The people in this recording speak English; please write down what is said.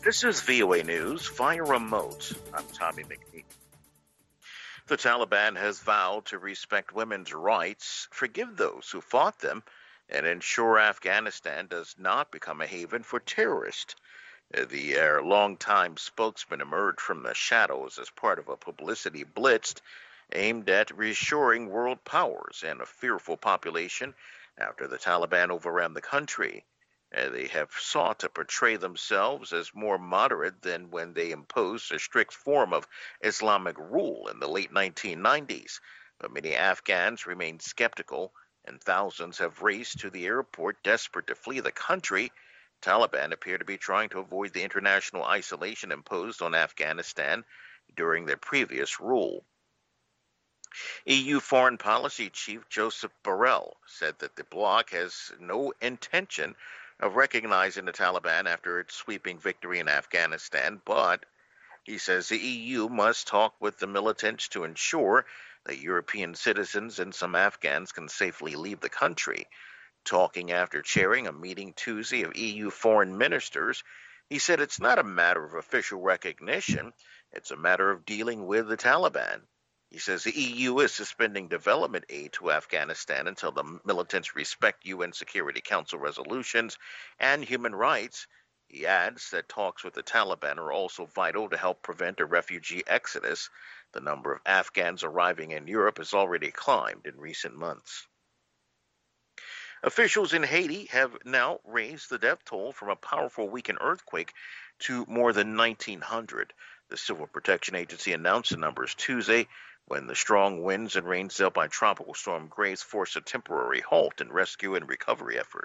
This is VOA News via remote. I'm Tommy McNeil. The Taliban has vowed to respect women's rights, forgive those who fought them, and ensure Afghanistan does not become a haven for terrorists. The longtime spokesman emerged from the shadows as part of a publicity blitz aimed at reassuring world powers and a fearful population after the Taliban overran the country. They have sought to portray themselves as more moderate than when they imposed a strict form of Islamic rule in the late 1990s. But many Afghans remain skeptical, and thousands have raced to the airport desperate to flee the country. Taliban appear to be trying to avoid the international isolation imposed on Afghanistan during their previous rule. EU Foreign Policy Chief Joseph Borrell said that the bloc has no intention of recognizing the Taliban after its sweeping victory in Afghanistan, but he says the EU must talk with the militants to ensure that European citizens and some Afghans can safely leave the country. Talking after chairing a meeting Tuesday of EU foreign ministers, he said it's not a matter of official recognition, it's a matter of dealing with the Taliban. He says the EU is suspending development aid to Afghanistan until the militants respect UN Security Council resolutions and human rights. He adds that talks with the Taliban are also vital to help prevent a refugee exodus. The number of Afghans arriving in Europe has already climbed in recent months. Officials in Haiti have now raised the death toll from a powerful weakened earthquake to more than 1,900. The Civil Protection Agency announced the numbers Tuesday when the strong winds and rains dealt by Tropical Storm Grace forced a temporary halt in rescue and recovery efforts.